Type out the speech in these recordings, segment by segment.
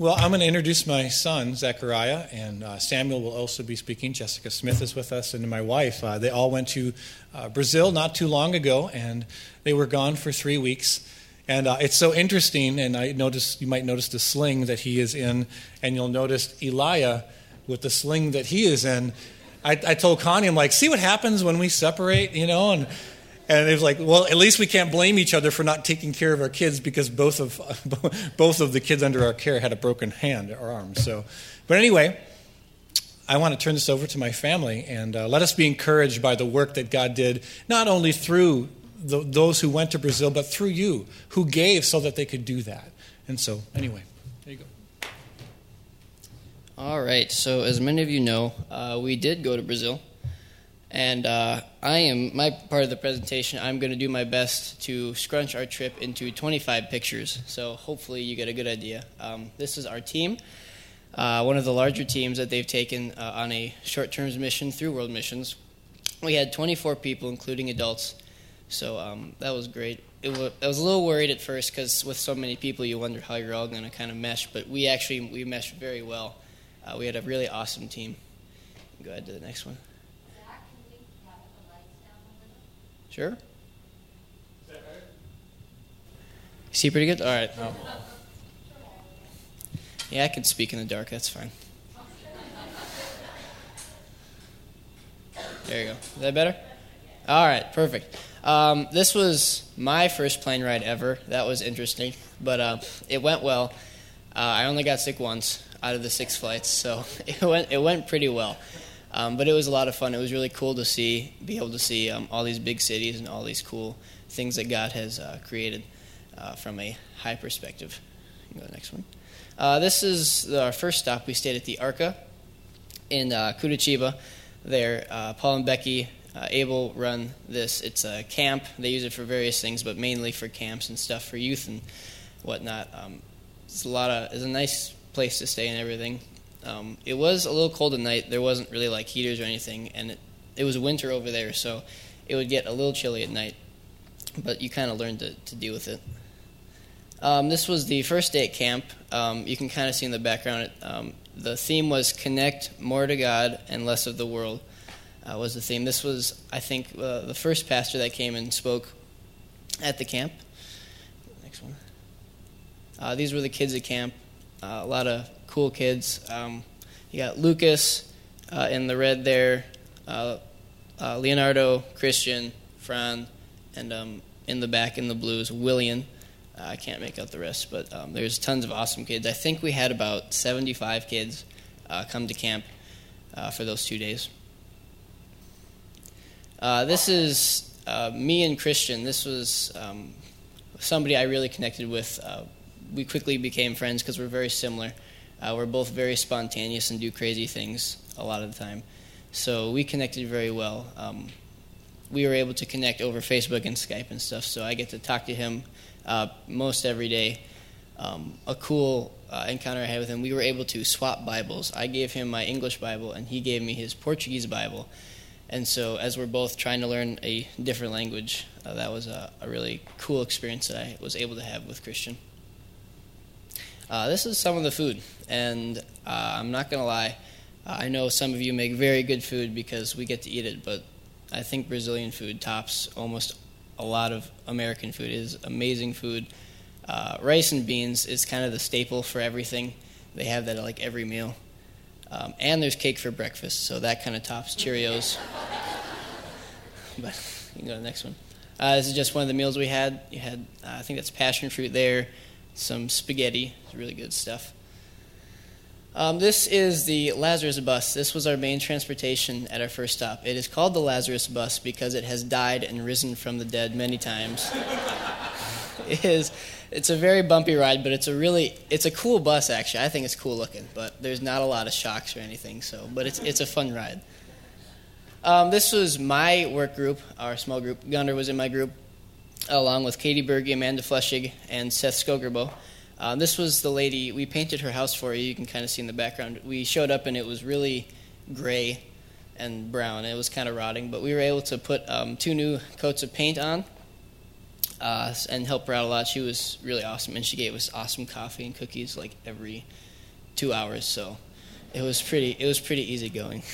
Well, I'm going to introduce my son, Zechariah, and Samuel will also be speaking. Jessica Smith is with us, and my wife. They all went to Brazil not too long ago, and they were gone for 3 weeks. And it's so interesting, and you might notice the sling that he is in, and you'll notice Elijah with the sling that he is in. I told Connie, I'm like, see what happens when we separate, And it was like, well, at least we can't blame each other for not taking care of our kids because both of the kids under our care had a broken hand or arm. But anyway, I want to turn this over to my family and let us be encouraged by the work that God did, not only through those who went to Brazil, but through you, who gave so that they could do that. And so, anyway, there you go. All right. So, as many of you know, we did go to Brazil. And my part of the presentation, I'm going to do my best to scrunch our trip into 25 pictures. So hopefully you get a good idea. This is our team, one of the larger teams that they've taken on a short-term mission through World Missions. We had 24 people, including adults. So that was great. I was a little worried at first because with so many people, you wonder how you're all going to kind of mesh. But we meshed very well. We had a really awesome team. Go ahead to the next one. Sure? Is that better? See pretty good? All right. Oh. Yeah, I can speak in the dark. That's fine. There you go. Is that better? All right, perfect. This was my first plane ride ever. That was interesting, but it went well. I only got sick once out of the 6 flights, so it went pretty well. But it was a lot of fun. It was really cool to be able to see all these big cities and all these cool things that God has created from a high perspective. You can go to the next one. This is our first stop. We stayed at the Arca in Curitiba. There, Paul and Becky Abel run this. It's a camp. They use it for various things, but mainly for camps and stuff for youth and whatnot. It's a nice place to stay and everything. It was a little cold at night. There wasn't really like heaters or anything, and it was winter over there, so it would get a little chilly at night, but you kind of learned to deal with it. This was the first day at camp. You can kind of see in the background, the theme was Connect More to God and Less of the World was the theme. This was, I think, the first pastor that came and spoke at the camp. Next one. These were the kids at camp. A lot of cool kids. You got Lucas in the red there, Leonardo, Christian, Fran, and in the back in the blues, William. I can't make out the rest, but there's tons of awesome kids. I think we had about 75 kids come to camp for those 2 days. This is me and Christian. This was somebody I really connected with. We quickly became friends because we're very similar. We're both very spontaneous and do crazy things a lot of the time. So we connected very well. We were able to connect over Facebook and Skype and stuff, so I get to talk to him most every day. A cool encounter I had with him, we were able to swap Bibles. I gave him my English Bible, and he gave me his Portuguese Bible. And so as we're both trying to learn a different language, that was a really cool experience that I was able to have with Christian. This is some of the food, and I'm not going to lie, I know some of you make very good food because we get to eat it, but I think Brazilian food tops almost a lot of American food. It is amazing food. Rice and beans is kind of the staple for everything. They have that at like every meal. And there's cake for breakfast, so that kind of tops Cheerios. But you can go to the next one. This is just one of the meals we had. You had, I think that's passion fruit there, some spaghetti, it's really good stuff. This is the Lazarus bus. This was our main transportation at our first stop. It is called the Lazarus bus because it has died and risen from the dead many times. It's a very bumpy ride, but it's a cool bus actually. I think it's cool looking, but there's not a lot of shocks or anything. But it's a fun ride. This was my work group, our small group. Gunnar was in my group, along with Katie Berge, Amanda Fleshig, and Seth Skogerbo. This was the lady, we painted her house for you. You can kind of see in the background. We showed up and it was really gray and brown. It was kind of rotting, but we were able to put 2 new coats of paint on and help her out a lot. She was really awesome, and she gave us awesome coffee and cookies like every 2 hours, so it was pretty easy going.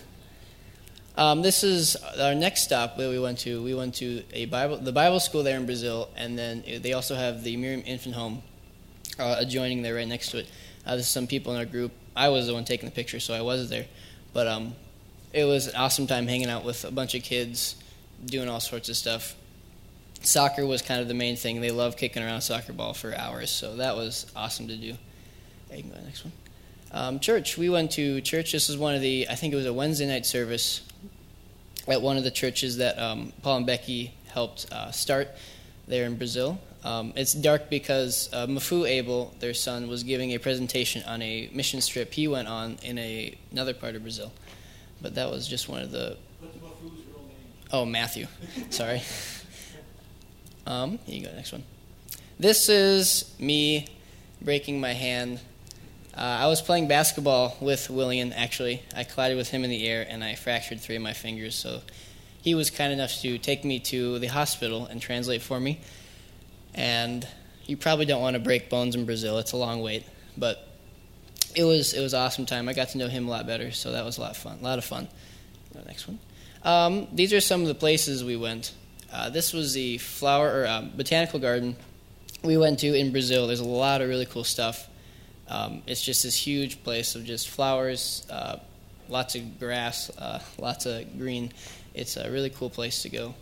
This is our next stop where we went to. We went to the Bible school there in Brazil, and then they also have the Miriam Infant Home adjoining there right next to it. There's some people in our group. I was the one taking the picture, so I wasn't there. But it was an awesome time hanging out with a bunch of kids, doing all sorts of stuff. Soccer was kind of the main thing. They loved kicking around a soccer ball for hours, so that was awesome to do. You can go to the next one. Church. We went to church. This was I think it was a Wednesday night service at one of the churches that Paul and Becky helped start there in Brazil. It's dark because Mafu Abel, their son, was giving a presentation on a mission trip he went on in another part of Brazil. But that was just one of the... What's Mafu's real name? Oh, Matthew. Sorry. Here you go, next one. This is me breaking my hand. I was playing basketball with William, actually. I collided with him in the air, and I fractured 3 of my fingers. So he was kind enough to take me to the hospital and translate for me. And you probably don't want to break bones in Brazil. It's a long wait. But it was an awesome time. I got to know him a lot better, so that was a lot of fun. Go to the next one. These are some of the places we went. This was the botanical garden we went to in Brazil. There's a lot of really cool stuff. It's just this huge place of just flowers, lots of grass, lots of green. It's a really cool place to go.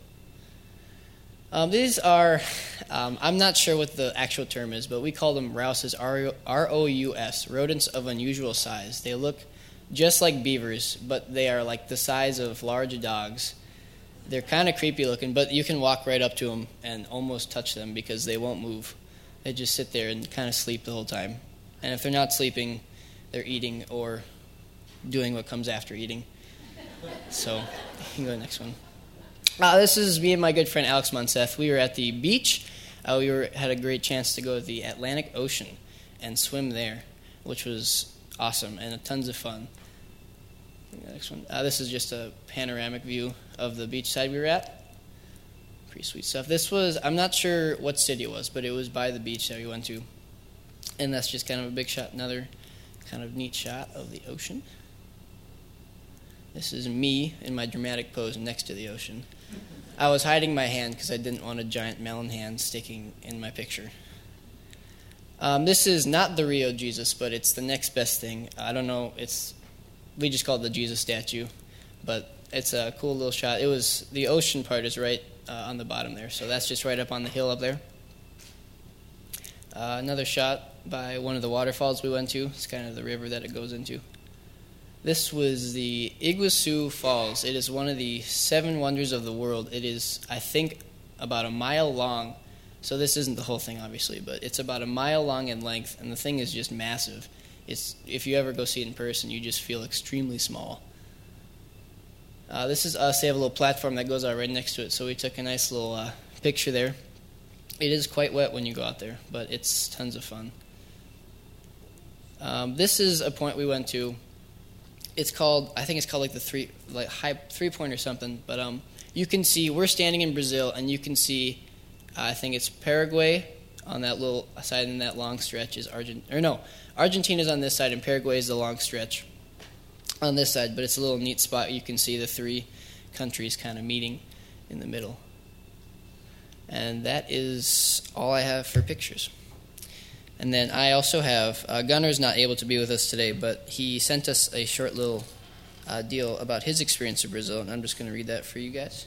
These are, I'm not sure what the actual term is, but we call them rouses, R-O-U-S, rodents of unusual size. They look just like beavers, but they are like the size of large dogs. They're kind of creepy looking, but you can walk right up to them and almost touch them because they won't move. They just sit there and kind of sleep the whole time. And if they're not sleeping, they're eating or doing what comes after eating. So, you can go to the next one. This is me and my good friend Alex Monseth. We were at the beach. Had a great chance to go to the Atlantic Ocean and swim there, which was awesome and tons of fun. Next one. This is just a panoramic view of the beach side we were at. Pretty sweet stuff. This was, I'm not sure what city it was, but it was by the beach that we went to. And that's just kind of a big shot, another kind of neat shot of the ocean. This is me in my dramatic pose next to the ocean. I was hiding my hand because I didn't want a giant melon hand sticking in my picture. This is not the Rio Jesus, but it's the next best thing. I don't know, we just call it the Jesus statue, but it's a cool little shot. The ocean part is right on the bottom there, so that's just right up on the hill up there. Another shot by one of the waterfalls we went to. It's kind of the river that it goes into. This was the Iguazu Falls. It is one of the 7 wonders of the world. It is, I think, about a mile long. So this isn't the whole thing, obviously, but it's about a mile long in length, and the thing is just massive. If you ever go see it in person, you just feel extremely small. This is us. They have a little platform that goes out right next to it, so we took a nice little picture there. It is quite wet when you go out there, but it's tons of fun. This is a point we went to. I think it's called like the high 3-point or something. But you can see, we're standing in Brazil, and you can see, I think it's Paraguay on that little side, and that long stretch is Argentina's on this side, and Paraguay is the long stretch on this side. But it's a little neat spot. You can see the 3 countries kind of meeting in the middle. And that is all I have for pictures. And then I also have, Gunner's not able to be with us today, but he sent us a short little deal about his experience in Brazil, and I'm just going to read that for you guys.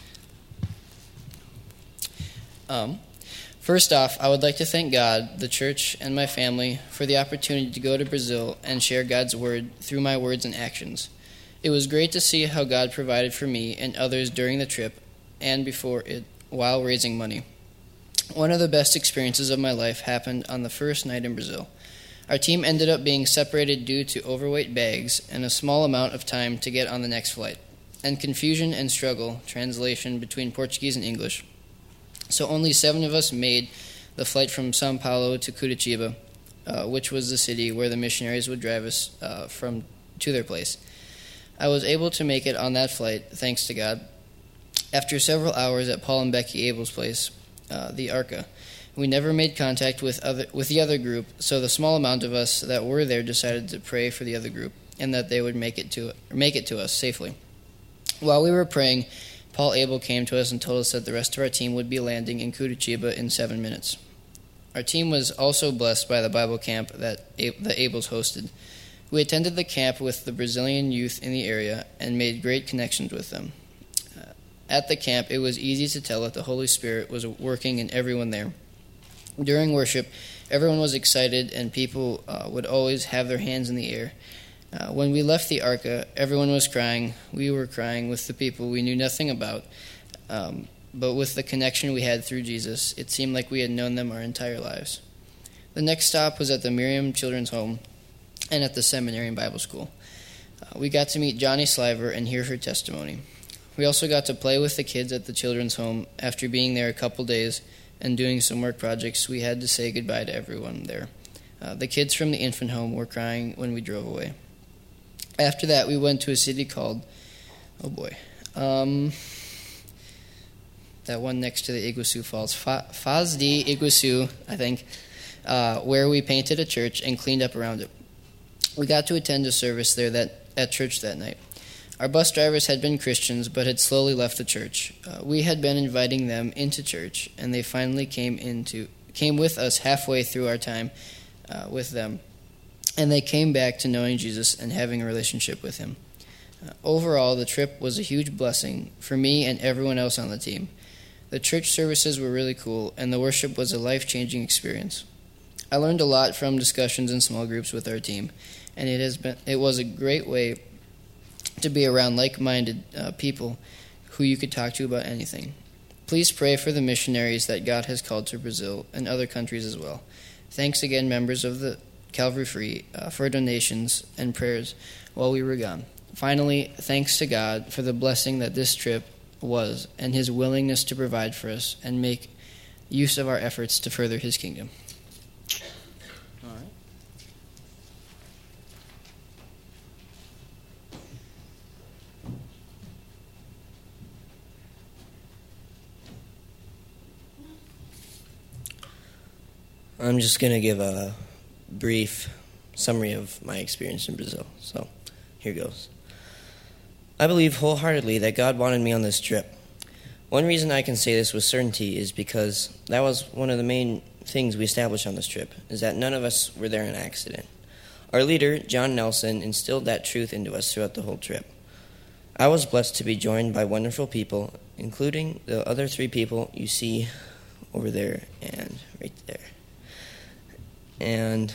First off, I would like to thank God, the church, and my family for the opportunity to go to Brazil and share God's word through my words and actions. It was great to see how God provided for me and others during the trip and before it, while raising money. One of the best experiences of my life happened on the first night in Brazil. Our team ended up being separated due to overweight bags and a small amount of time to get on the next flight, and confusion and struggle, translation between Portuguese and English. So only 7 of us made the flight from São Paulo to Curitiba, which was the city where the missionaries would drive us to their place. I was able to make it on that flight, thanks to God. After several hours at Paul and Becky Abel's place, the Arca, We never made contact with the other group, so the small amount of us that were there decided to pray for the other group and that they would make it to us safely. While we were praying, Paul Abel came to us and told us that the rest of our team would be landing in Curitiba in 7 minutes. Our team was also blessed by the Bible camp that the Abels hosted. We attended the camp with the Brazilian youth in the area and made great connections with them. At the camp, it was easy to tell that the Holy Spirit was working in everyone there. During worship, everyone was excited and people would always have their hands in the air. When we left the Arca, everyone was crying. We were crying with the people we knew nothing about. But with the connection we had through Jesus, it seemed like we had known them our entire lives. The next stop was at the Miriam Children's Home and at the seminary and Bible school. We got to meet Johnny Sliver and hear her testimony. We also got to play with the kids at the children's home. After being there a couple days and doing some work projects, we had to say goodbye to everyone there. The kids from the infant home were crying when we drove away. After that, we went to a city called, that one next to the Iguaçu Falls, Foz de Iguaçu, I think, where we painted a church and cleaned up around it. We got to attend a service there at church that night. Our bus drivers had been Christians but had slowly left the church. We had been inviting them into church, and they finally came with us halfway through our time with them, and they came back to knowing Jesus and having a relationship with him. Overall, the trip was a huge blessing for me and everyone else on the team. The church services were really cool, and the worship was a life-changing experience. I learned a lot from discussions in small groups with our team, and it was a great way to be around like-minded people who you could talk to about anything. Please pray for the missionaries that God has called to Brazil and other countries as well. Thanks again, members of the Calvary Free, for donations and prayers while we were gone. Finally, thanks to God for the blessing that this trip was and his willingness to provide for us and make use of our efforts to further his kingdom. All right. I'm just going to give a brief summary of my experience in Brazil. So, here goes. I believe wholeheartedly that God wanted me on this trip. One reason I can say this with certainty is because that was one of the main things we established on this trip, is that none of us were there in an accident. Our leader, John Nelson, instilled that truth into us throughout the whole trip. I was blessed to be joined by wonderful people, including the other 3 people you see over there and right there. And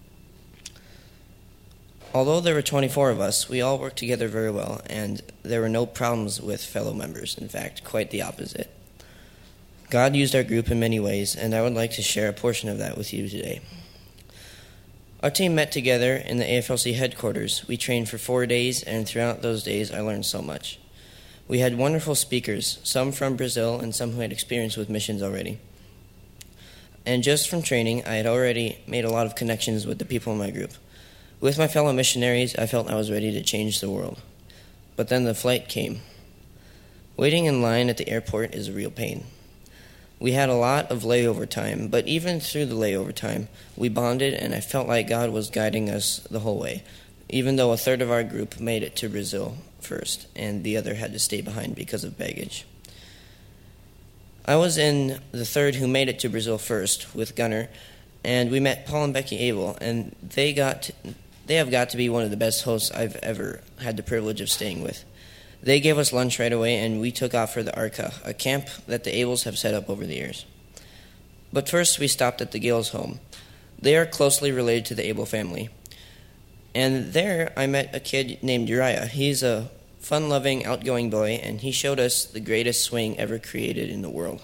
although there were 24 of us, we all worked together very well, and there were no problems with fellow members. In fact, quite the opposite. God used our group in many ways, and I would like to share a portion of that with you today. Our team met together in the AFLC headquarters. We trained for 4 days, and throughout those days, I learned so much. We had wonderful speakers, some from Brazil and some who had experience with missions already. And just from training, I had already made a lot of connections with the people in my group. With my fellow missionaries, I felt I was ready to change the world. But then the flight came. Waiting in line at the airport is a real pain. We had a lot of layover time, but even through the layover time, we bonded, and I felt like God was guiding us the whole way, even though a third of our group made it to Brazil first, and the other had to stay behind because of baggage. I was in the third who made it to Brazil first with Gunnar, and we met Paul and Becky Abel, and they have got to be one of the best hosts I've ever had the privilege of staying with. They gave us lunch right away, and we took off for the Arca, a camp that the Abels have set up over the years. But first we stopped at the Gales' home. They are closely related to the Abel family. And there I met a kid named Uriah. He's a fun-loving, outgoing boy, and he showed us the greatest swing ever created in the world.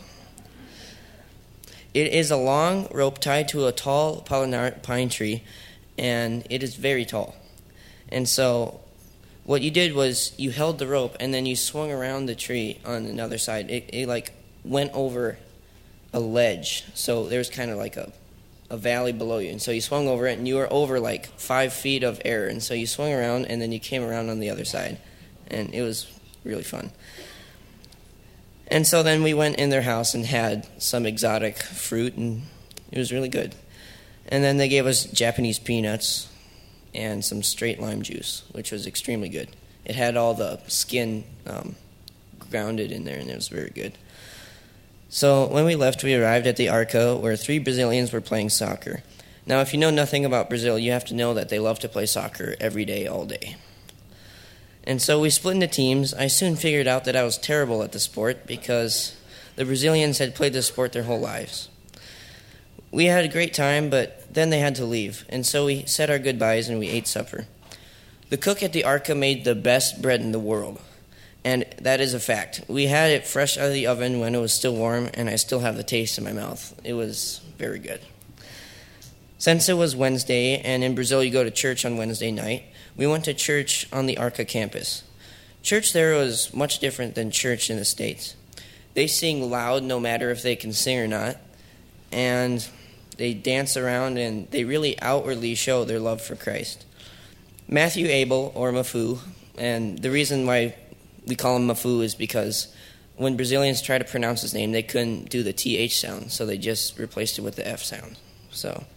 It is a long rope tied to a tall pine tree, and it is very tall. And so what you did was you held the rope, and then you swung around the tree on another side. It like went over a ledge, so there was kind of like a valley below you. And so you swung over it, and you were over like 5 feet of air. And so you swung around, and then you came around on the other side. And it was really fun. And so then we went in their house and had some exotic fruit, and it was really good. And then they gave us Japanese peanuts and some straight lime juice, which was extremely good. It had all the skin grounded in there, and it was very good. So when we left, we arrived at the Arca, where 3 Brazilians were playing soccer. Now, if you know nothing about Brazil, you have to know that they love to play soccer every day, all day. And so we split into teams. I soon figured out that I was terrible at the sport because the Brazilians had played the sport their whole lives. We had a great time, but then they had to leave, and so we said our goodbyes and we ate supper. The cook at the Arca made the best bread in the world, and that is a fact. We had it fresh out of the oven when it was still warm, and I still have the taste in my mouth. It was very good. Since it was Wednesday, and in Brazil you go to church on Wednesday night, we went to church on the Arca campus. Church there was much different than church in the States. They sing loud no matter if they can sing or not, and they dance around, and they really outwardly show their love for Christ. Matthew Abel, or Mafu, and the reason why we call him Mafu is because when Brazilians try to pronounce his name, they couldn't do the TH sound, so they just replaced it with the F sound. So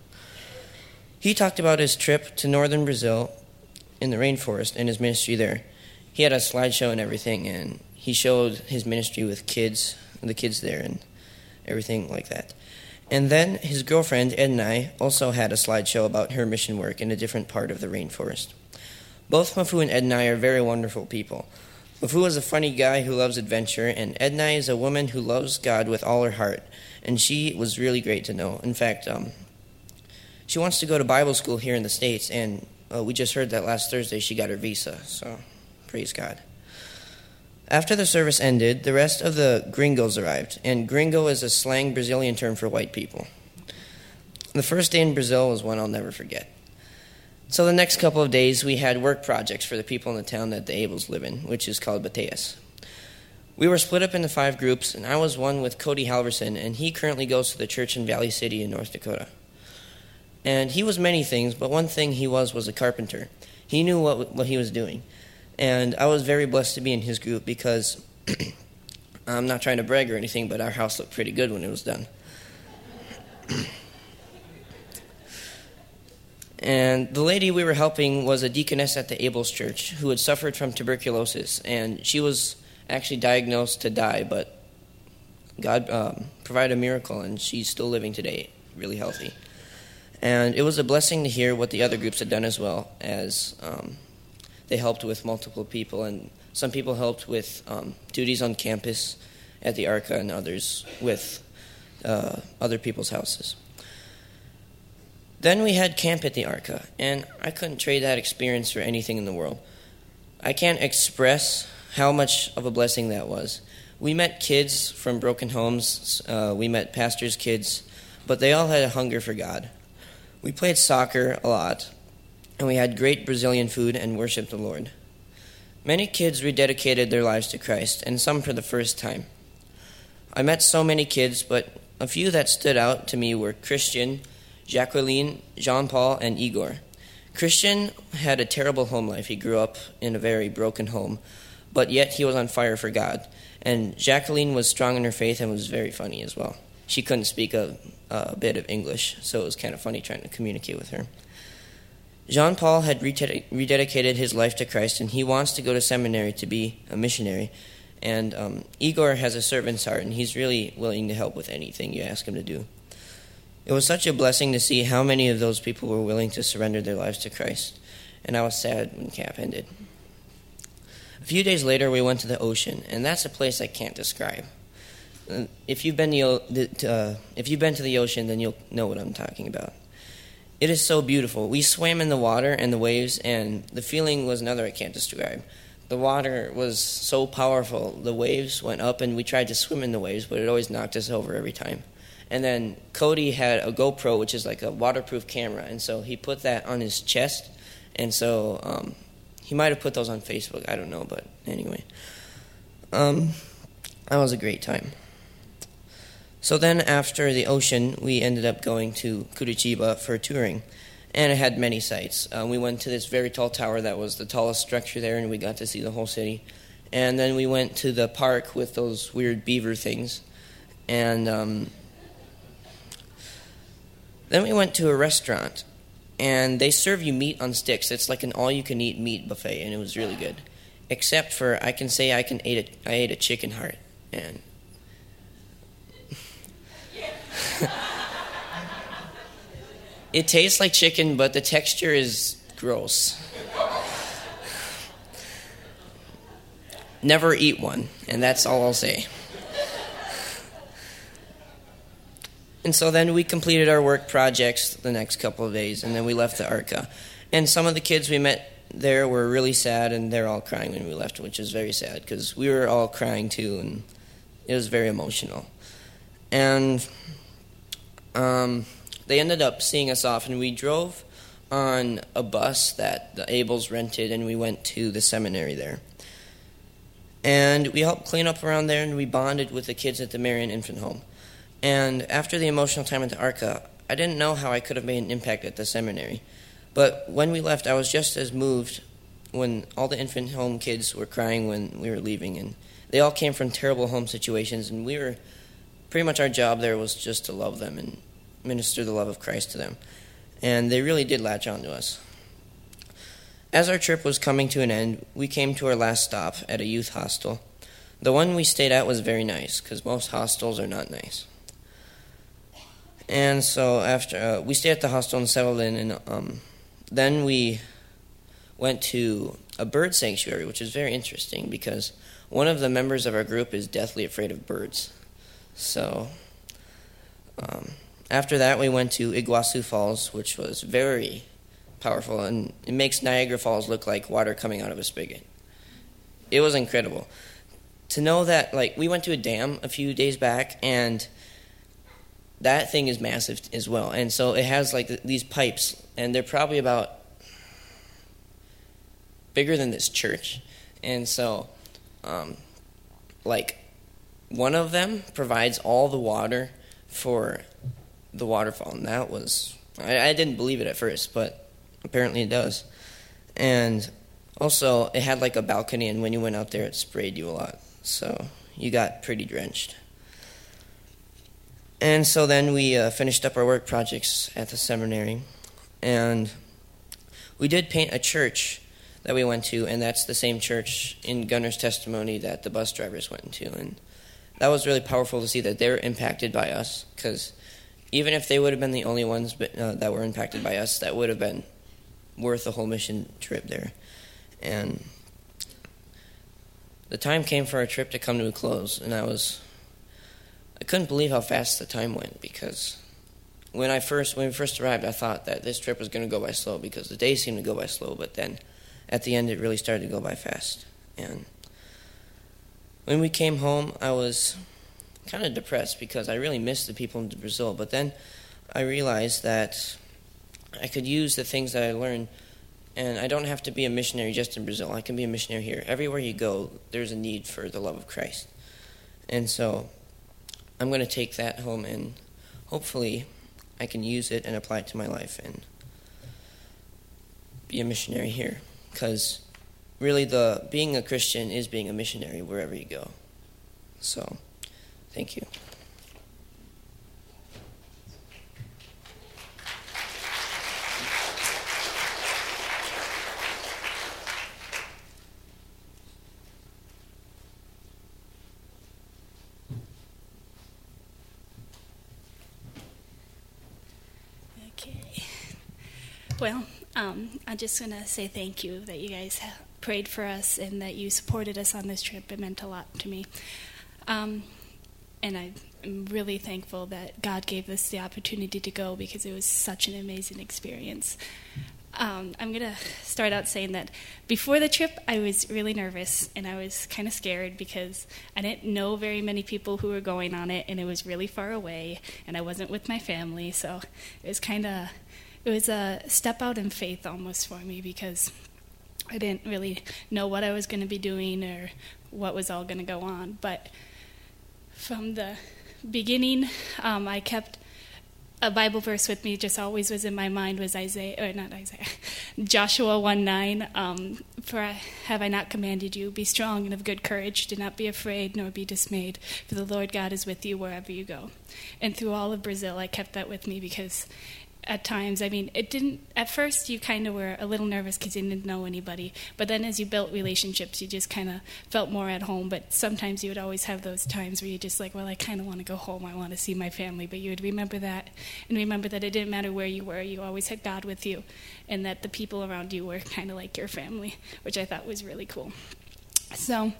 he talked about his trip to northern Brazil in the rainforest and his ministry there. He had a slideshow and everything, and he showed his ministry with the kids there and everything like that. And then his girlfriend, Ed, and I also had a slideshow about her mission work in a different part of the rainforest. Both Mafu and Ed and I are very wonderful people. Mafu is a funny guy who loves adventure, and Edna is a woman who loves God with all her heart, and she was really great to know. In fact, she wants to go to Bible school here in the States, and we just heard that last Thursday she got her visa, so praise God. After the service ended, the rest of the gringos arrived, and gringo is a slang Brazilian term for white people. The first day in Brazil was one I'll never forget. So the next couple of days, we had work projects for the people in the town that the Abels live in, which is called Bateias. We were split up into 5 groups, and I was one with Cody Halverson, and he currently goes to the church in Valley City in North Dakota. And he was many things, but one thing he was a carpenter. He knew what he was doing. And I was very blessed to be in his group because I'm not trying to brag or anything, but our house looked pretty good when it was done. And the lady we were helping was a deaconess at the Abels Church who had suffered from tuberculosis, and she was actually diagnosed to die, but God provided a miracle, and she's still living today, really healthy. And it was a blessing to hear what the other groups had done as well, as they helped with multiple people, and some people helped with duties on campus at the Arca, and others with other people's houses. Then we had camp at the Arca, and I couldn't trade that experience for anything in the world. I can't express how much of a blessing that was. We met kids from broken homes, we met pastors' kids, but they all had a hunger for God. We played soccer a lot, and we had great Brazilian food and worshiped the Lord. Many kids rededicated their lives to Christ, and some for the first time. I met so many kids, but a few that stood out to me were Christian, Jacqueline, Jean-Paul, and Igor. Christian had a terrible home life. He grew up in a very broken home, but yet he was on fire for God. And Jacqueline was strong in her faith and was very funny as well. She couldn't speak a bit of English, so it was kind of funny trying to communicate with her. Jean-Paul had rededicated his life to Christ, and he wants to go to seminary to be a missionary. And Igor has a servant's heart, and he's really willing to help with anything you ask him to do. It was such a blessing to see how many of those people were willing to surrender their lives to Christ, and I was sad when camp ended. A few days later, we went to the ocean, and that's a place I can't describe. If you've been to the ocean, then you'll know what I'm talking about. It is so beautiful. We swam in the water and the waves, and the feeling was another I can't describe. The water was so powerful. The waves went up, and we tried to swim in the waves, but it always knocked us over every time. And then Cody had a GoPro, which is like a waterproof camera, and so he put that on his chest, and so he might have put those on Facebook. I don't know, but anyway. That was a great time. So then after the ocean, we ended up going to Curitiba for touring, and it had many sights. We went to this very tall tower that was the tallest structure there, and we got to see the whole city. And then we went to the park with those weird beaver things. And then we went to a restaurant. And they serve you meat on sticks. It's like an all-you-can-eat meat buffet, and it was really good. Except for, I ate a chicken heart. And it tastes like chicken, but the texture is gross. Never eat one, and that's all I'll say. And so then we completed our work projects the next couple of days, and then we left the ARCA. And some of the kids we met there were really sad, and they're all crying when we left, which is very sad, because we were all crying too, and it was very emotional. And they ended up seeing us off, and we drove on a bus that the Abels rented, and we went to the seminary there. And we helped clean up around there, and we bonded with the kids at the Marian Infant Home. And after the emotional time at the ARCA, I didn't know how I could have made an impact at the seminary. But when we left, I was just as moved when all the infant home kids were crying when we were leaving. And they all came from terrible home situations, and pretty much our job there was just to love them and minister the love of Christ to them. And they really did latch on to us. As our trip was coming to an end, we came to our last stop at a youth hostel. The one we stayed at was very nice, because most hostels are not nice. And so after we stayed at the hostel and settled in, and then we went to a bird sanctuary, which is very interesting because one of the members of our group is deathly afraid of birds. So after that, we went to Iguazu Falls, which was very powerful, and it makes Niagara Falls look like water coming out of a spigot. It was incredible. To know that, we went to a dam a few days back, and that thing is massive as well. And so it has, these pipes, and they're probably about bigger than this church. And so, one of them provides all the water for the waterfall. And that was, I didn't believe it at first, but apparently it does. And also, it had, a balcony, and when you went out there, it sprayed you a lot. So you got pretty drenched. And so then we finished up our work projects at the seminary, and we did paint a church that we went to, and that's the same church in Gunner's testimony that the bus drivers went to. And that was really powerful to see that they were impacted by us, because even if they would have been the only ones that were impacted by us, that would have been worth the whole mission trip there. And the time came for our trip to come to a close, and I couldn't believe how fast the time went, because when we first arrived, I thought that this trip was going to go by slow because the days seemed to go by slow, but then at the end it really started to go by fast. And when we came home, I was kind of depressed because I really missed the people in Brazil, but then I realized that I could use the things that I learned, and I don't have to be a missionary just in Brazil. I can be a missionary here. Everywhere you go, there's a need for the love of Christ. And so I'm going to take that home, and hopefully I can use it and apply it to my life and be a missionary here. Because really being a Christian is being a missionary wherever you go. So, thank you. Well, I'm just going to say thank you that you guys prayed for us and that you supported us on this trip. It meant a lot to me. And I'm really thankful that God gave us the opportunity to go because it was such an amazing experience. I'm going to start out saying that before the trip, I was really nervous and I was kind of scared because I didn't know very many people who were going on it, and it was really far away, and I wasn't with my family, so it was a step out in faith almost for me because I didn't really know what I was going to be doing or what was all going to go on. But from the beginning, I kept a Bible verse with me just always was in my mind was Joshua 1:9. For have I not commanded you, be strong and of good courage, do not be afraid nor be dismayed, for the Lord God is with you wherever you go. And through all of Brazil, I kept that with me because at times, it didn't, at first you kind of were a little nervous because you didn't know anybody, but then as you built relationships, you just kind of felt more at home. But sometimes you would always have those times where you're just like, well, I kind of want to go home, I want to see my family, but you would remember that, and remember that it didn't matter where you were, you always had God with you, and that the people around you were kind of like your family, which I thought was really cool. So,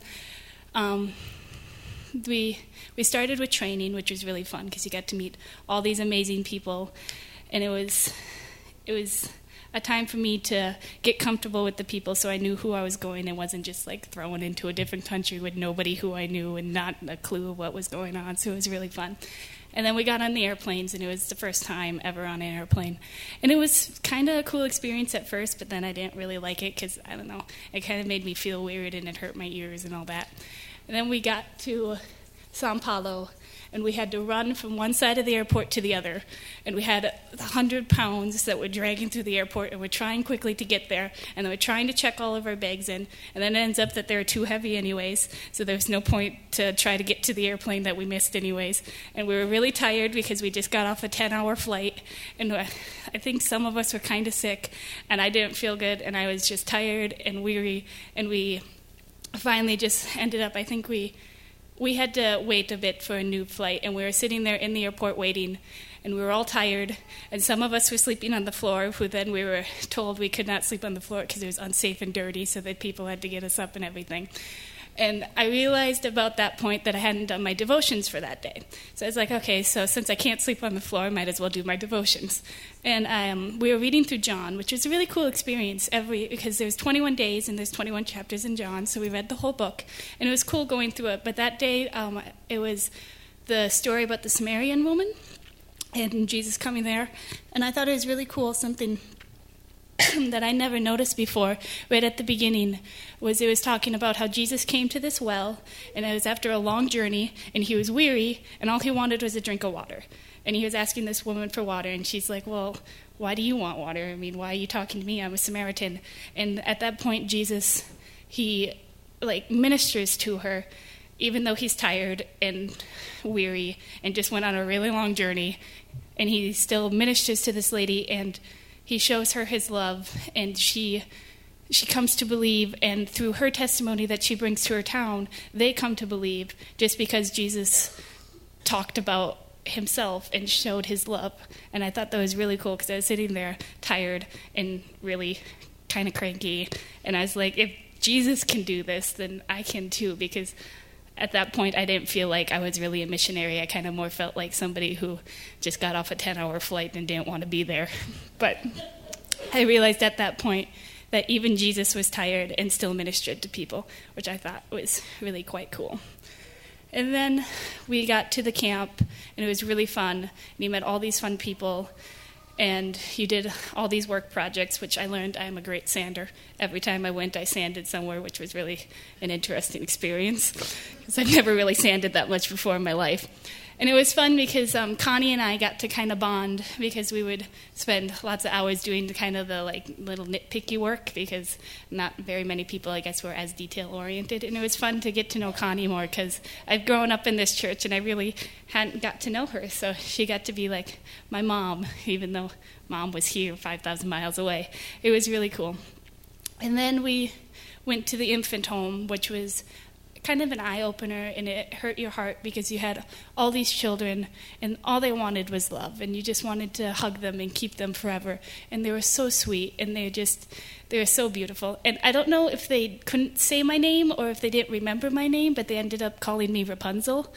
we started with training, which was really fun because you got to meet all these amazing people. And it was a time for me to get comfortable with the people so I knew who I was going and wasn't just like thrown into a different country with nobody who I knew and not a clue of what was going on. So it was really fun. And then we got on the airplanes, and it was the first time ever on an airplane. And it was kind of a cool experience at first, but then I didn't really like it because, I don't know, it kind of made me feel weird and it hurt my ears and all that. And then we got to Sao Paulo, and we had to run from one side of the airport to the other. And we had 100 pounds that were dragging through the airport, and we're trying quickly to get there. And then we're trying to check all of our bags in. And then it ends up that they were too heavy anyways, so there was no point to try to get to the airplane that we missed anyways. And we were really tired because we just got off a 10-hour flight. And I think some of us were kind of sick, and I didn't feel good, and I was just tired and weary. And we finally just ended up, I think we had to wait a bit for a new flight, and we were sitting there in the airport waiting, and we were all tired, and some of us were sleeping on the floor, who then we were told we could not sleep on the floor because it was unsafe and dirty, so that people had to get us up and everything. And I realized about that point that I hadn't done my devotions for that day. So I was like, okay, so since I can't sleep on the floor, I might as well do my devotions. And we were reading through John, which was a really cool experience because there's 21 days and there's 21 chapters in John, so we read the whole book. And it was cool going through it. But that day, it was the story about the Samaritan woman and Jesus coming there. And I thought it was really cool, something that I never noticed before, right at the beginning, was it was talking about how Jesus came to this well, and it was after a long journey, and he was weary, and all he wanted was a drink of water. And he was asking this woman for water, and she's like, well, why do you want water? Why are you talking to me? I'm a Samaritan. And at that point, Jesus, he ministers to her, even though he's tired and weary and just went on a really long journey, and he still ministers to this lady, and he shows her his love, and she comes to believe, and through her testimony that she brings to her town, they come to believe just because Jesus talked about himself and showed his love. And I thought that was really cool because I was sitting there tired and really kind of cranky, and I was like, if Jesus can do this, then I can too, because at that point, I didn't feel like I was really a missionary. I kind of more felt like somebody who just got off a 10-hour flight and didn't want to be there. But I realized at that point that even Jesus was tired and still ministered to people, which I thought was really quite cool. And then we got to the camp, and it was really fun. And you met all these fun people, and you did all these work projects, which I learned I'm a great sander. Every time I went, I sanded somewhere, which was really an interesting experience, because I'd never really sanded that much before in my life. And it was fun because Connie and I got to kind of bond, because we would spend lots of hours doing the little nitpicky work, because not very many people, I guess, were as detail-oriented. And it was fun to get to know Connie more, because I've grown up in this church and I really hadn't got to know her. So she got to be like my mom, even though Mom was here 5,000 miles away. It was really cool. And then we went to the infant home, which was kind of an eye-opener, and it hurt your heart because you had all these children, and all they wanted was love, and you just wanted to hug them and keep them forever. And they were so sweet, and they were so beautiful. And I don't know if they couldn't say my name or if they didn't remember my name, but they ended up calling me Rapunzel,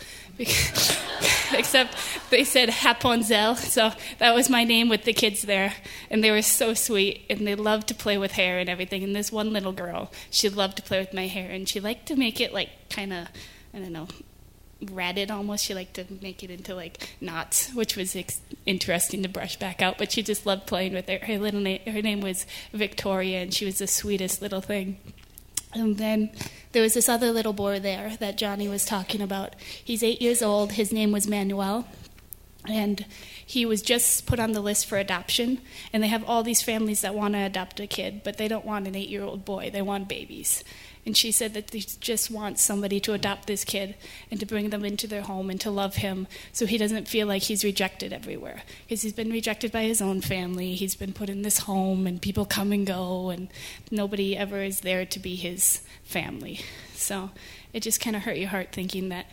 except they said Rapunzel, so that was my name with the kids there. And they were so sweet, and they loved to play with hair and everything. And this one little girl, she loved to play with my hair, and she liked to make it kind of, I don't know, ratted almost. She liked to make it into knots, which was interesting to brush back out, but she just loved playing with it. Her name was Victoria, and she was the sweetest little thing. And then there was this other little boy there that Johnny was talking about. He's 8 years old. His name was Manuel, And he was just put on the list for adoption, and they have all these families that want to adopt a kid, but they don't want an 8-year-old boy. They want babies. And she said that they just want somebody to adopt this kid and to bring them into their home and to love him so he doesn't feel like he's rejected everywhere. Because he's been rejected by his own family. He's been put in this home, and people come and go, and nobody ever is there to be his family. So it just kind of hurt your heart thinking that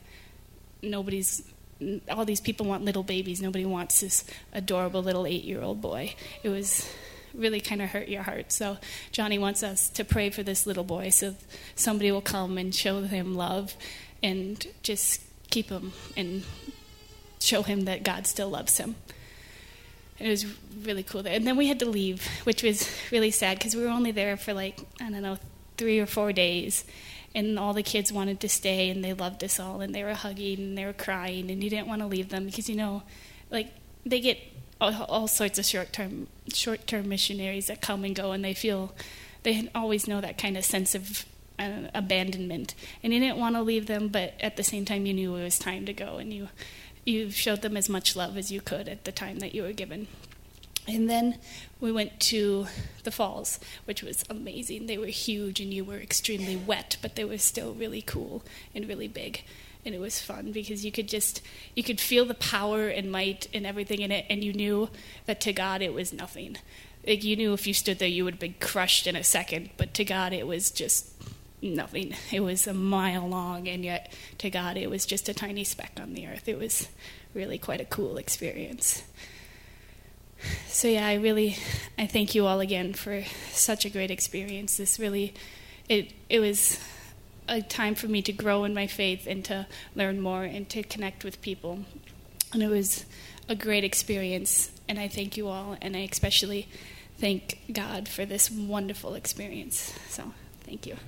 all these people want little babies. Nobody wants this adorable little 8-year-old boy. It was really kind of hurt your heart. So Johnny wants us to pray for this little boy so somebody will come and show him love and just keep him and show him that God still loves him. It was really cool there. And then we had to leave, which was really sad because we were only there for 3 or 4 days. And all the kids wanted to stay, and they loved us all, and they were hugging, and they were crying, and you didn't want to leave them because, they get all sorts of short-term missionaries that come and go, and they always know that kind of sense of abandonment. And you didn't want to leave them, but at the same time, you knew it was time to go, and you showed them as much love as you could at the time that you were given. And then we went to the falls, which was amazing. They were huge, and you were extremely wet, but they were still really cool and really big. And it was fun because you could feel the power and might and everything in it, and you knew that to God it was nothing. Like, you knew if you stood there you would be crushed in a second, but to God it was just nothing. It was a mile long, and yet to God it was just a tiny speck on the earth. It was really quite a cool experience. So yeah, I thank you all again for such a great experience. This really, it was a time for me to grow in my faith and to learn more and to connect with people. And it was a great experience, and I thank you all, and I especially thank God for this wonderful experience. So thank you.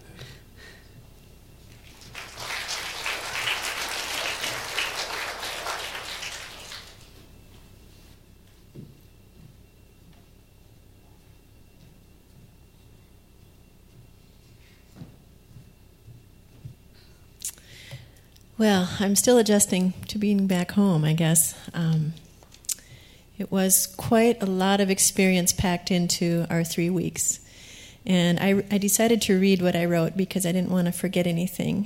Well, I'm still adjusting to being back home, I guess. It was quite a lot of experience packed into our 3 weeks. And I decided to read what I wrote because I didn't want to forget anything.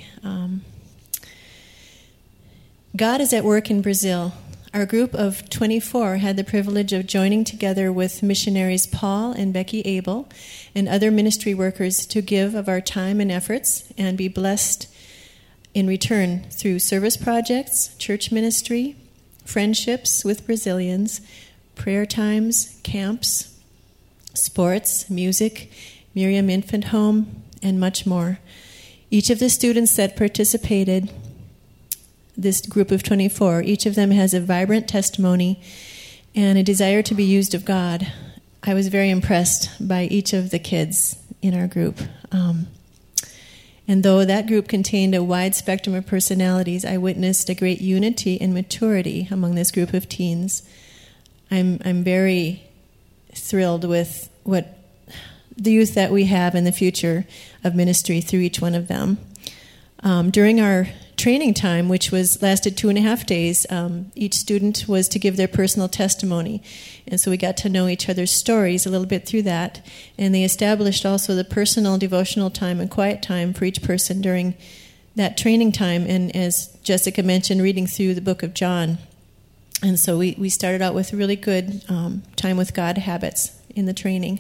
God is at work in Brazil. Our group of 24 had the privilege of joining together with missionaries Paul and Becky Abel and other ministry workers to give of our time and efforts and be blessed in return through service projects, church ministry, friendships with Brazilians, prayer times, camps, sports, music, Miriam Infant Home, and much more. Each of the students that participated, this group of 24, each of them has a vibrant testimony and a desire to be used of God. I was very impressed by each of the kids in our group. And though that group contained a wide spectrum of personalities, I witnessed a great unity and maturity among this group of teens. I'm very thrilled with what the youth that we have in the future of ministry through each one of them. During our training time, which lasted 2.5 days, each student was to give their personal testimony. And so we got to know each other's stories a little bit through that. And they established also the personal devotional time and quiet time for each person during that training time. And as Jessica mentioned, reading through the book of John. And so we started out with really good time with God habits in the training.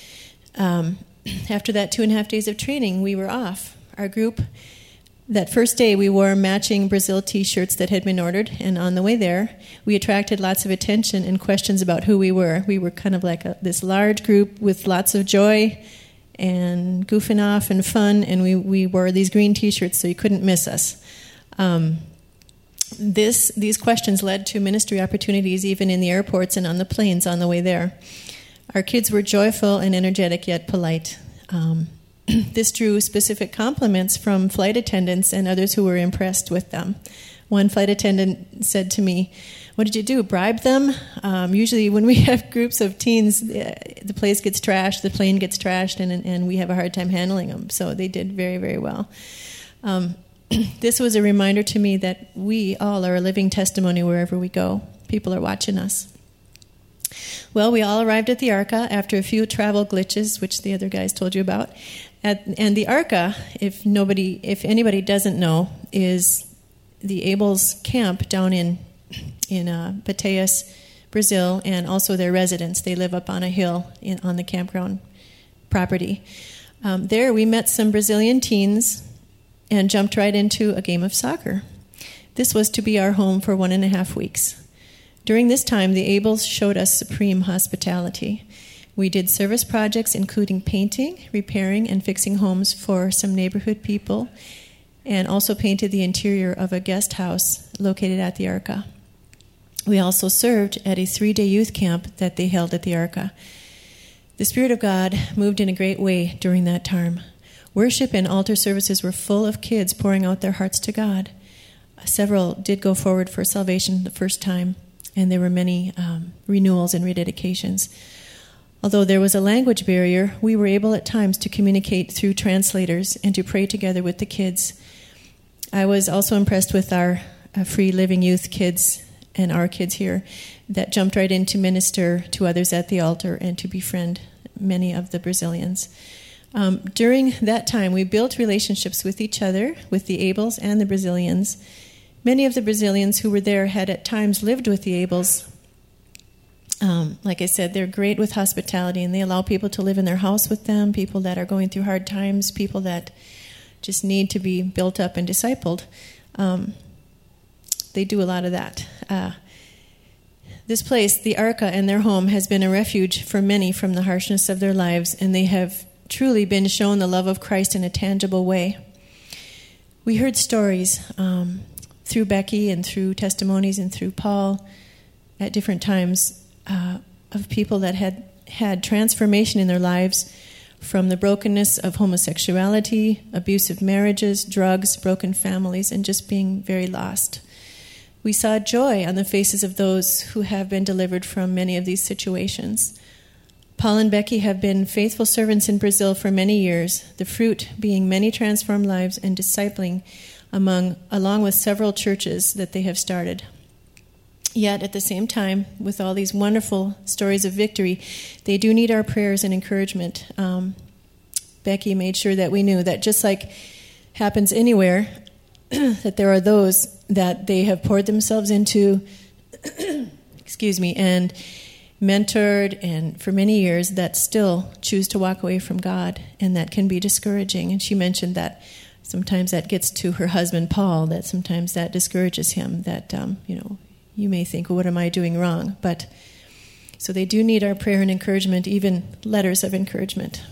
After that 2.5 days of training, we were off. Our group, that first day, we wore matching Brazil T-shirts that had been ordered, and on the way there, we attracted lots of attention and questions about who we were. We were kind of like this large group with lots of joy and goofing off and fun, and we wore these green T-shirts so you couldn't miss us. These questions led to ministry opportunities even in the airports and on the planes on the way there. Our kids were joyful and energetic yet polite. This drew specific compliments from flight attendants and others who were impressed with them. One flight attendant said to me, "What did you do, bribe them?" Usually when we have groups of teens, the place gets trashed, the plane gets trashed, and we have a hard time handling them. So they did very, very well. This was a reminder to me that we all are a living testimony wherever we go. people are watching us. Well, we all arrived at the Arca after a few travel glitches, which the other guys told you about. And the Arca, if anybody doesn't know, is the Abels camp down in Bateias, Brazil, and also their residence. They live up on a hill on the campground property. There we met some Brazilian teens and jumped right into a game of soccer. This was to be our home for 1.5 weeks. During this time, the Abels showed us supreme hospitality. We did service projects including painting, repairing, and fixing homes for some neighborhood people, and also painted the interior of a guest house located at the Arca. We also served at a 3-day youth camp that they held at the Arca. The Spirit of God moved in a great way during that time. Worship and altar services were full of kids pouring out their hearts to God. Several did go forward for salvation the first time, and there were many renewals and rededications. Although there was a language barrier, we were able at times to communicate through translators and to pray together with the kids. I was also impressed with our free living youth kids and our kids here that jumped right in to minister to others at the altar and to befriend many of the Brazilians. During that time, we built relationships with each other, with the Abels and the Brazilians. Many of the Brazilians who were there had at times lived with the Abels. Like I said, they're great with hospitality, and they allow people to live in their house with them, people that are going through hard times, people that just need to be built up and discipled. They do a lot of that. This place, the Arca and their home, has been a refuge for many from the harshness of their lives, and they have truly been shown the love of Christ in a tangible way. We heard stories through Becky and through testimonies and through Paul at different times of people that had transformation in their lives from the brokenness of homosexuality, abusive marriages, drugs, broken families, and just being very lost. We saw joy on the faces of those who have been delivered from many of these situations. Paul and Becky have been faithful servants in Brazil for many years, the fruit being many transformed lives and discipling along with several churches that they have started. Yet at the same time, with all these wonderful stories of victory, they do need our prayers and encouragement. Becky made sure that we knew that just like happens anywhere, that there are those that they have poured themselves into, and mentored, and for many years that still choose to walk away from God, and that can be discouraging. And she mentioned that sometimes that gets to her husband, Paul, that sometimes that discourages him, that, you may think, well, what am I doing wrong? But so they do need our prayer and encouragement, even letters of encouragement.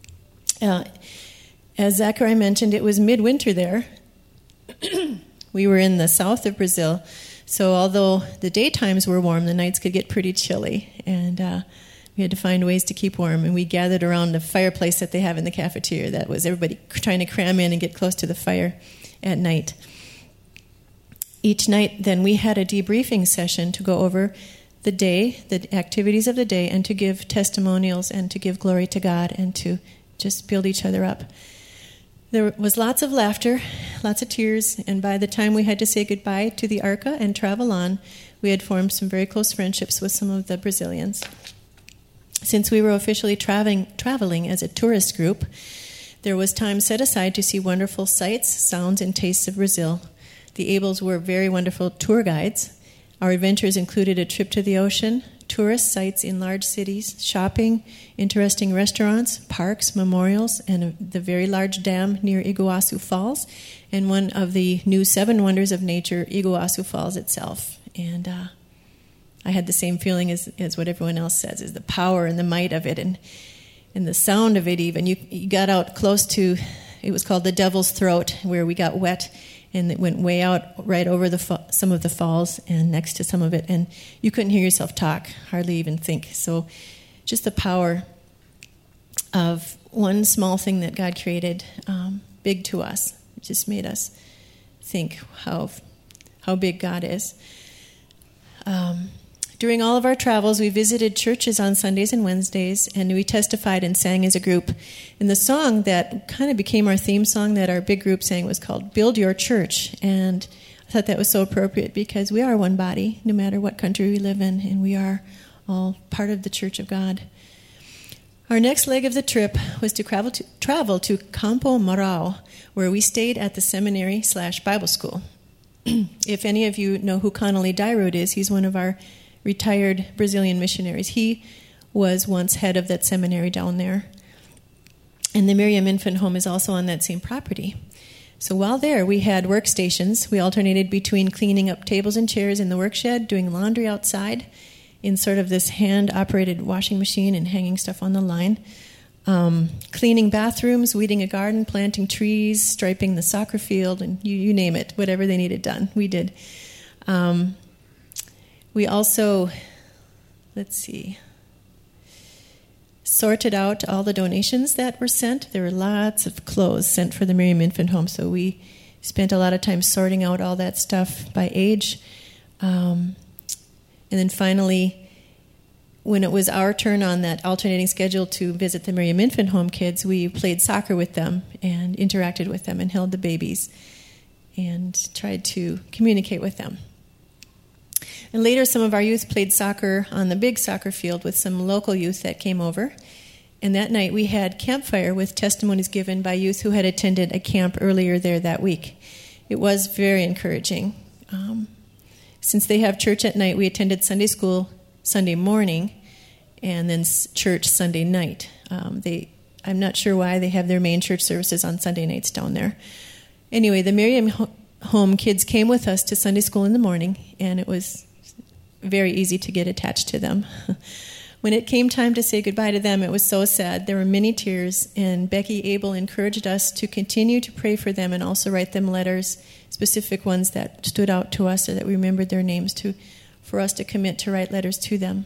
As Zachary mentioned, it was midwinter there. We were in the south of Brazil, so although the daytimes were warm, the nights could get pretty chilly, and we had to find ways to keep warm. And we gathered around the fireplace that they have in the cafeteria. That was everybody trying to cram in and get close to the fire at night. Each night, then, we had a debriefing session to go over the day, the activities of the day, and to give testimonials and to give glory to God and to just build each other up. There was lots of laughter, lots of tears, and by the time we had to say goodbye to the Arca and travel on, we had formed some very close friendships with some of the Brazilians. Since we were officially traveling as a tourist group, there was time set aside to see wonderful sights, sounds, and tastes of Brazil. The Abels were very wonderful tour guides. Our adventures included a trip to the ocean, tourist sites in large cities, shopping, interesting restaurants, parks, memorials, and the very large dam near Iguaçu Falls, and one of the new 7 wonders of nature, Iguaçu Falls itself. And I had the same feeling as what everyone else says, is the power and the might of it, and the sound of it even. You got out close to, it was called the Devil's Throat, where we got wet, and it went way out right over some of the falls and next to some of it, and you couldn't hear yourself talk, hardly even think. So just the power of one small thing that God created, big to us. It just made us think how big God is. During all of our travels, we visited churches on Sundays and Wednesdays, and we testified and sang as a group. And the song that kind of became our theme song that our big group sang was called Build Your Church. And I thought that was so appropriate because we are one body, no matter what country we live in, and we are all part of the Church of God. Our next leg of the trip was to travel to Campo Mourão, where we stayed at the seminary/Bible school. If any of you know who Connolly Dyrud is, he's one of our retired Brazilian missionaries. He was once head of that seminary down there. And the Miriam Infant Home is also on that same property. So while there, we had workstations. We alternated between cleaning up tables and chairs in the work shed, doing laundry outside in sort of this hand-operated washing machine and hanging stuff on the line, cleaning bathrooms, weeding a garden, planting trees, striping the soccer field, and you name it, whatever they needed done, we did. We also, sorted out all the donations that were sent. There were lots of clothes sent for the Miriam Infant Home, so we spent a lot of time sorting out all that stuff by age. And then finally, when it was our turn on that alternating schedule to visit the Miriam Infant Home kids, we played soccer with them and interacted with them and held the babies and tried to communicate with them. And later, some of our youth played soccer on the big soccer field with some local youth that came over. And that night, we had campfire with testimonies given by youth who had attended a camp earlier there that week. It was very encouraging. Since they have church at night, we attended Sunday school Sunday morning and then church Sunday night. I'm not sure why they have their main church services on Sunday nights down there. Anyway, the Miriam Home kids came with us to Sunday school in the morning, and it was very easy to get attached to them. When it came time to say goodbye to them, it was so sad. There were many tears, and Becky Abel encouraged us to continue to pray for them and also write them letters, specific ones that stood out to us or that we remembered their names, for us to commit to write letters to them.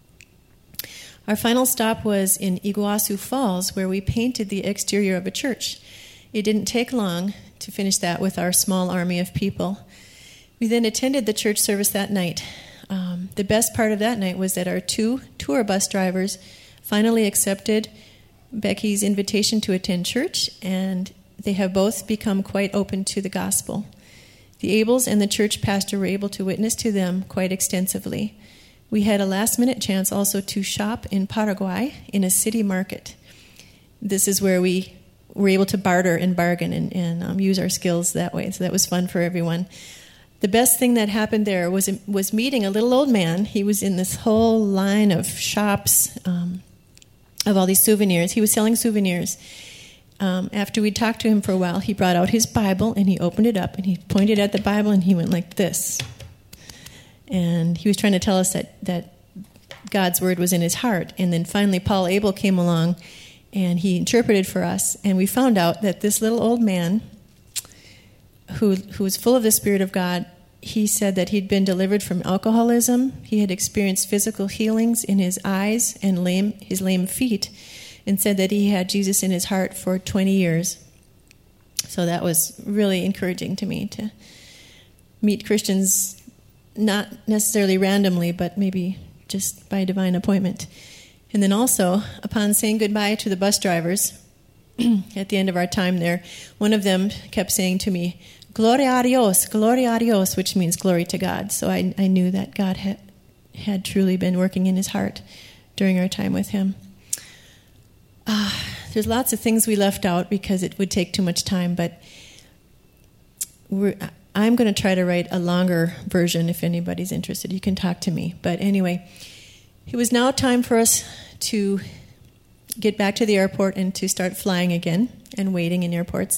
Our final stop was in Iguazu Falls, where we painted the exterior of a church. It didn't take long to finish that with our small army of people. We then attended the church service that night. The best part of that night was that our 2 tour bus drivers finally accepted Becky's invitation to attend church, and they have both become quite open to the gospel. The Abels and the church pastor were able to witness to them quite extensively. We had a last-minute chance also to shop in Paraguay in a city market. This is where we were able to barter and bargain and use our skills that way, so that was fun for everyone. The best thing that happened there was meeting a little old man. He was in this whole line of shops of all these souvenirs. He was selling souvenirs. After we talked to him for a while, he brought out his Bible, and he opened it up, and he pointed at the Bible, and he went like this. And he was trying to tell us that God's Word was in his heart. And then finally, Paul Abel came along, and he interpreted for us, and we found out that this little old man who was full of the Spirit of God, he said that he'd been delivered from alcoholism. He had experienced physical healings in his eyes and his lame feet, and said that he had Jesus in his heart for 20 years. So that was really encouraging to me to meet Christians, not necessarily randomly, but maybe just by divine appointment. And then also, upon saying goodbye to the bus drivers at the end of our time there, one of them kept saying to me, Gloria a Dios, which means glory to God. So I knew that God had truly been working in his heart during our time with him. There's lots of things we left out because it would take too much time, but I'm going to try to write a longer version if anybody's interested. You can talk to me. But anyway, it was now time for us to get back to the airport and to start flying again and waiting in airports.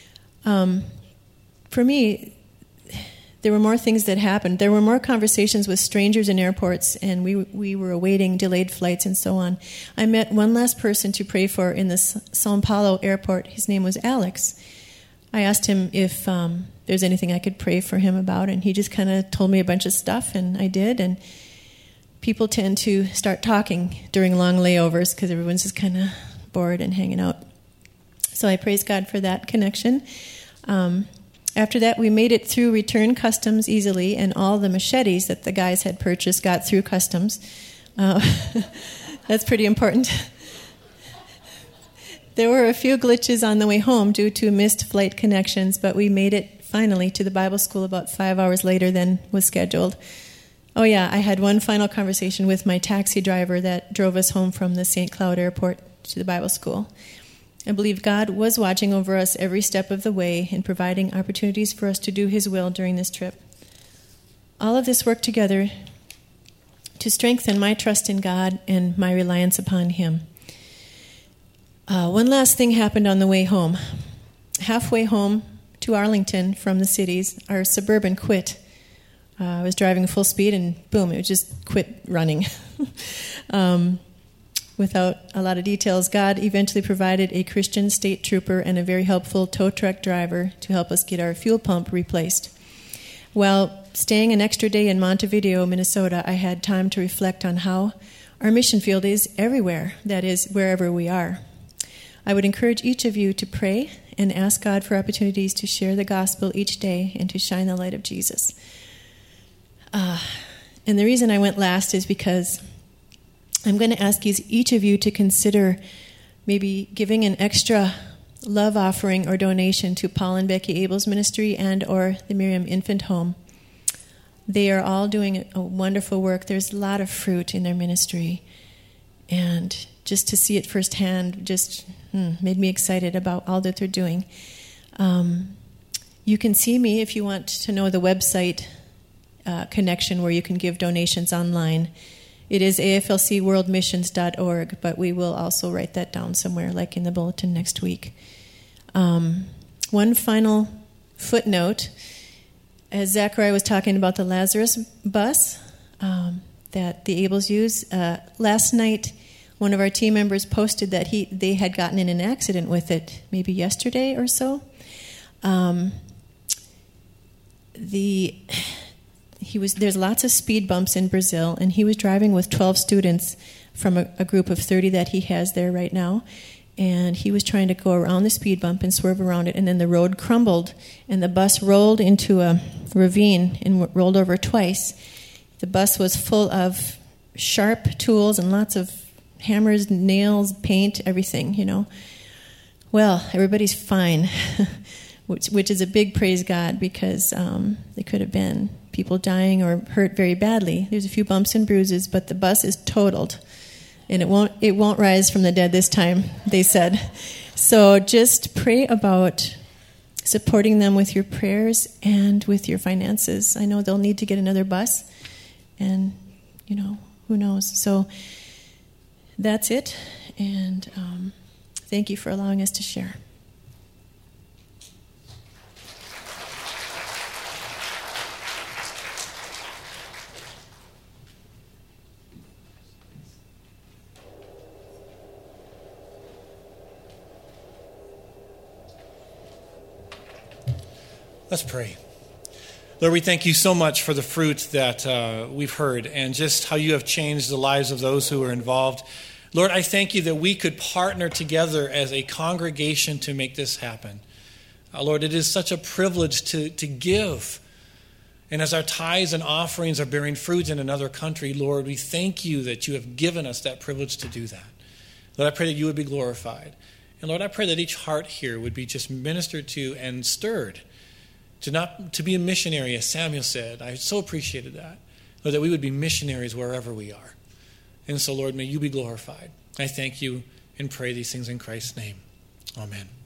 For me, there were more things that happened. There were more conversations with strangers in airports, and we were awaiting delayed flights and so on. I met one last person to pray for in the São Paulo airport. His name was Alex. I asked him if there's anything I could pray for him about, and he just kind of told me a bunch of stuff, and I did. And people tend to start talking during long layovers because everyone's just kind of bored and hanging out. So I praise God for that connection. After that, we made it through return customs easily, and all the machetes that the guys had purchased got through customs. That's pretty important. There were a few glitches on the way home due to missed flight connections, but we made it finally to the Bible school about 5 hours later than was scheduled. Oh yeah, I had one final conversation with my taxi driver that drove us home from the St. Cloud airport to the Bible school. I believe God was watching over us every step of the way and providing opportunities for us to do His will during this trip. All of this worked together to strengthen my trust in God and my reliance upon Him. One last thing happened on the way home. Halfway home to Arlington from the cities, our Suburban quit. I was driving full speed and boom, it just quit running. Without a lot of details, God eventually provided a Christian state trooper and a very helpful tow truck driver to help us get our fuel pump replaced. While staying an extra day in Montevideo, Minnesota, I had time to reflect on how our mission field is everywhere, that is, wherever we are. I would encourage each of you to pray and ask God for opportunities to share the gospel each day and to shine the light of Jesus. And the reason I went last is because I'm going to ask each of you to consider maybe giving an extra love offering or donation to Paul and Becky Abel's ministry and or the Miriam Infant Home. They are all doing a wonderful work. There's a lot of fruit in their ministry. And just to see it firsthand just made me excited about all that they're doing. You can see me if you want to know the website connection where you can give donations online. It is aflcworldmissions.org, but we will also write that down somewhere, like in the bulletin next week. One final footnote, as Zachariah was talking about the Lazarus bus that the Abels use, last night one of our team members posted that they had gotten in an accident with it, maybe yesterday or so. There's lots of speed bumps in Brazil, and he was driving with 12 students from a group of 30 that he has there right now, and he was trying to go around the speed bump and swerve around it, and then the road crumbled, and the bus rolled into a ravine and rolled over twice. The bus was full of sharp tools and lots of hammers, nails, paint, everything, Well, everybody's fine, which is a big praise God, because there could have been people dying or hurt very badly. There's a few bumps and bruises, but the bus is totaled, and it won't rise from the dead this time, they said. So just pray about supporting them with your prayers and with your finances. I know they'll need to get another bus, and who knows. So that's it, and thank you for allowing us to share. Let's pray. Lord, we thank you so much for the fruit that we've heard and just how you have changed the lives of those who are involved. Lord, I thank you that we could partner together as a congregation to make this happen. Lord, it is such a privilege to give. And as our tithes and offerings are bearing fruit in another country, Lord, we thank you that you have given us that privilege to do that. Lord, I pray that you would be glorified. And Lord, I pray that each heart here would be just ministered to and stirred to be a missionary, as Samuel said. I so appreciated that. Lord, that we would be missionaries wherever we are. And so, Lord, may you be glorified. I thank you and pray these things in Christ's name. Amen.